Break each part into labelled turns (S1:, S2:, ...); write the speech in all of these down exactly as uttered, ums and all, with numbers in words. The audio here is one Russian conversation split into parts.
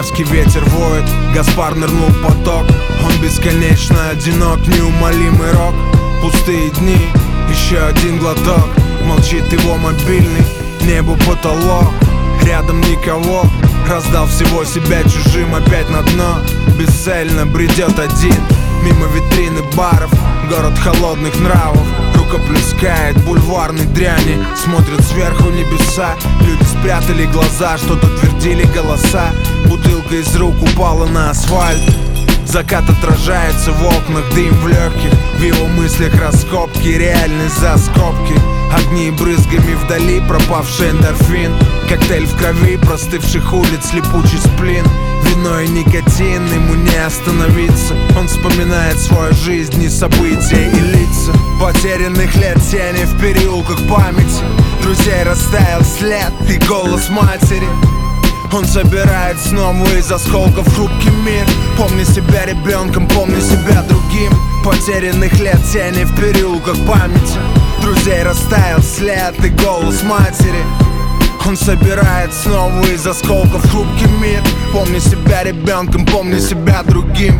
S1: Мерзкий ветер воет, Гаспар нырнул в поток. Он бесконечно одинок, неумолимый рок. Пустые дни, еще один глоток. Молчит его мобильный, небу потолок. Рядом никого, раздал всего себя чужим опять на дно. Бесцельно бредет один, мимо витрины баров. Город холодных нравов, рукоплескает бульварной дряни. Смотрят сверху небеса, люди спрятали глаза, что-то твердили голоса. Бутылка из рук упала на асфальт. Закат отражается в окнах, дым в легких. В его мыслях раскопки, реальность за скобки. Огни брызгами вдали, пропавший эндорфин. Коктейль в крови, простывших улиц, липучий сплин. Вино и никотин, ему не остановиться. Он вспоминает свою жизнь и события и лица. Потерянных лет тени в переулках памяти. Друзей растаял след и голос матери. Он собирает снова из осколков хрупкий мир. Помни себя ребенком, помни себя другим. Потерянных лет тени в переулках памяти. Друзей растаял след и голос матери. Он собирает снова из осколков хрупкий мир. Помни себя ребенком, помни себя другим.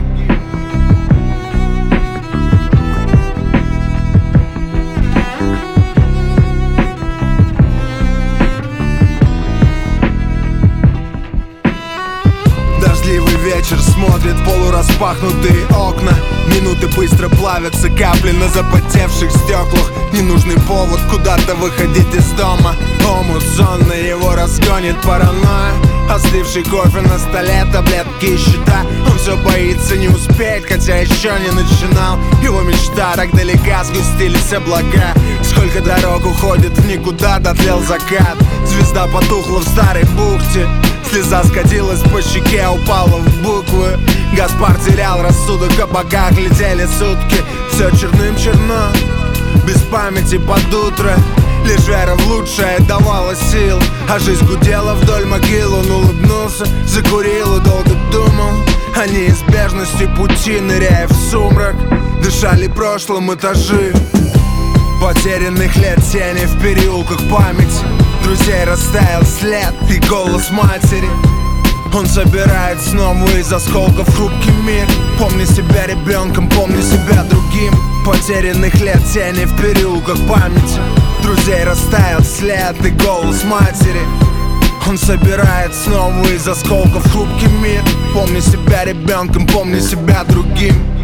S1: Дождливый вечер смотрит полураспахнутые окна. Минуты быстро плавятся, капли на запотевших стеклах. Ненужный повод куда-то выходить из дома. Омут сонный, его разгонит паранойя. Остывший кофе на столе, таблетки и счета. Он все боится не успеть, хотя еще не начинал. Его мечта так далека, сгустились облака. Сколько дорог уходит в никуда, дотлел закат. Звезда потухла в старой бухте. Слеза скатилась по щеке, упала в буквы. Гаспар терял рассудок, о богах летели сутки. Все черным-черно, без памяти под утро. Лишь вера в лучшее давала сил. А жизнь гудела вдоль могил. Он улыбнулся, закурил и долго думал о неизбежности пути, ныряя в сумрак. Дышали прошлым этажи. Потерянных лет тени в переулках памяти. Друзей растаял след и голос матери. Он собирает снова из осколков хрупкий мир. Помни себя ребенком, помни себя другим. Потерянных лет тени в переулках памяти. Друзей растаял след и голос матери. Он собирает снова из осколков хрупкий мир. Помни себя ребенком, помни себя другим.